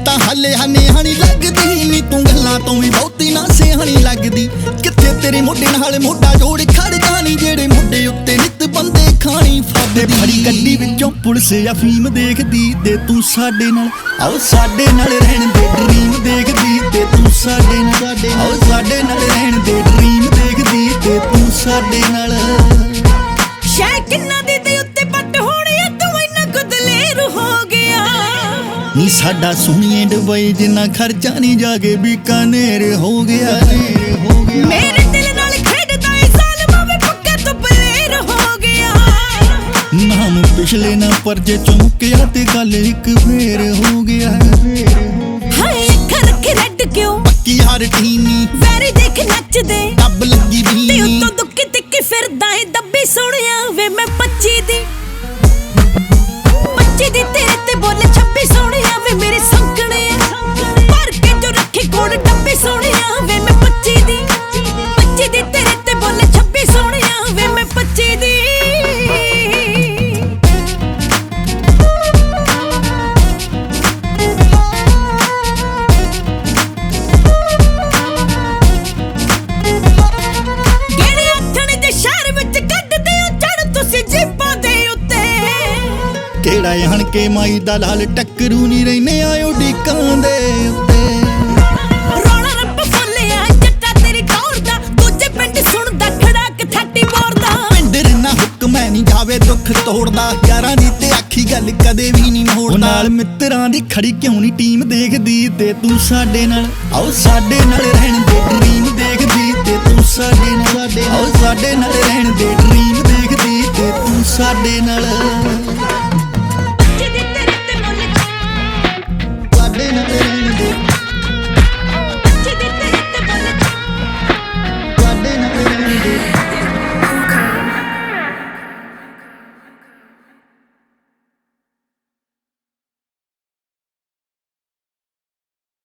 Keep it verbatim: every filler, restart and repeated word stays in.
ਤਾਂ ਹੱਲੇ ਹਨੇ ਹਣੀ ਲੱਗਦੀ ਨੀ, ਤੂੰ ਗੱਲਾਂ ਤੋਂ ਵੀ ਬਹੁਤੀ ਨਾ ਸਿਆਣੀ ਲੱਗਦੀ। ਕਿੱਥੇ ਤੇਰੇ ਮੋਢੇ ਨਾਲ ਮੋਢਾ ਜੋੜ ਖੜ ਜਾਣੀ, ਜਿਹੜੇ ਮੋਢੇ ਉੱਤੇ ਨਿੱਤ ਬੰਦੇ ਖਾਣੀ ਫੱਬਦੀ। ਫੜੀ ਗੱਡੀ ਵਿੱਚੋਂ ਪੁਲਿਸ ਅਫੀਮ ਦੇਖਦੀ ਤੇ ਤੂੰ ਸਾਡੇ ਨਾਲ, ਆਓ ਸਾਡੇ ਨਾਲ ਰਹਿਣ ਦੇ ਡਰੀਮ ਦੇਖਦੀ ਤੇ ਤੂੰ ਸਾਡੇ ਨਾਲ, ਆਓ ਸਾਡੇ ਨਾਲ ਰਹਿਣ ਦੇ ਡਰੀਮ ਦੇਖਦੀ ਤੇ ਤੂੰ ਸਾਡੇ ਨਾਲ। ਸ਼ੈ ਕਿੰਨਾ ਦੀ ਦੇ ਉੱਤੇ ਪੱਟ ਹੋਣੀ ਆ, ਤੂੰ ਇੰਨਾ ਕੁ ਦਲੇਰ ਹੋ ਗਿਆ ਨੀ। ਸਾਡਾ ਸੁਣੀਏ ਡੁਬਈ ਜਿੰਨਾ ਖਰਚਾ ਨਹੀਂ ਜਾ ਕੇ ਬੀਕਾਨੇਰ ਹੋ ਗਿਆ। ਮੇਰੇ ਦਿਲ ਨਾਲ ਖੇਡਦਾ ਏ ਜ਼ਾਲਮਾਂ ਵੇ, ਪੱਕਾ ਤੂੰ ਬਲੇਰ ਹੋ ਗਿਆ। ਨਾਮ ਪਿਛਲੇ ਨਾ ਪਰਜੇ ਚੁੰਕਿਆ ਤੇ ਗੱਲ ਇੱਕ ਫੇਰ ਹੋ ਗਿਆ। ਹਾਏ ਅੱਖਾਂ ਰੱਖੇ ਰੈਡ ਕਿਉਂ, ਪੱਕੀ ਹਰ ਟੀਨੀ ਵੈਰੀ ਦੇਖ ਨੱਚਦੇ ਡੱਬ ਲੱਗੀ ਵੀ ਤੇ ਉੱਤੋਂ ਦੁੱਕੀ ਤਿੱਕੀ ਫਿਰਦਾ ਏ ਦੱਬੀ ਸੋਹਣਿਆ ਵੇ। ਮੈਂ ਪੱਚੀ ਦੀ ਪੱਚੀ ਦੀ ਤੇਰੇ ਤੇ ਬੋਲੇ ਛੱਬੀ ਸੋਹਣਿਆ ਵੇ ਮੇਰੇ ਸੰਕਣੇ। ਭਰ ਕੇ ਜੋ ਰੱਖੇ ਕੋਲ ਡੱਬੀ ਸੋਹਣਿਆ ਵੇ। ਮੈਂ ਪੱਚੀ ਦੀ ਪੱਚੀ ਦੀ ਤੇਰੇ ਤੇ ਬੋਲੇ ਛੱਬੀ ਸੋਹਣਿਆ ਵੇ। ਮੈਂ ਪੱਚੀ ਦੀ ਕਿਹੜਾ ਹਣ ਕੇ ਮਾਈ ਦਾ ਲਾਲ ਟੱਕਰੂ ਨੀ ਰਹਿਨੇ ਆਇਓ ਡੀਕਾਂ ਦੇ ਉੱਤੇ। ਰੋਣਾ ਰੱਬ ਫੁੱਲਿਆ ਜੱਟਾ ਤੇਰੀ ਟੌਰ ਦਾ, ਦੂਜੇ ਪਿੰਡ ਸੁਣਦਾ ਖੜਾਕ ਥਾਟੀ ਬੋਰਦਾ। ਪਿੰਡ ਰਨਾ ਹੁਕਮ ਐ ਨੀ ਜਾਵੇ ਦੁੱਖ ਤੋੜਦਾ, ਯਾਰਾਂ ਦੀ ਤੇ ਆਖੀ ਗੱਲ ਕਦੇ ਵੀ ਨੀ ਮੋੜਦਾ। ਨਾਲ ਮਿੱਤਰਾਂ ਦੀ ਖੜੀ ਕਿਉਂ ਨੀ ਟੀਮ ਦੇਖਦੀ ਤੇ ਤੂੰ ਸਾਡੇ ਨਾਲ, ਆਓ ਸਾਡੇ ਨਾਲ ਰਹਿਣ ਦੇ ਡਰੀਮ ਦੇਖਦੀ ਤੇ ਤੂੰ ਸਾਡੇ ਨਾਲ, ਆਓ ਸਾਡੇ ਨਾਲ ਰਹਿਣ ਦੇ ਡਰੀਮ ਦੇਖਦੀ ਤੇ ਤੂੰ ਸਾਡੇ ਨਾਲ।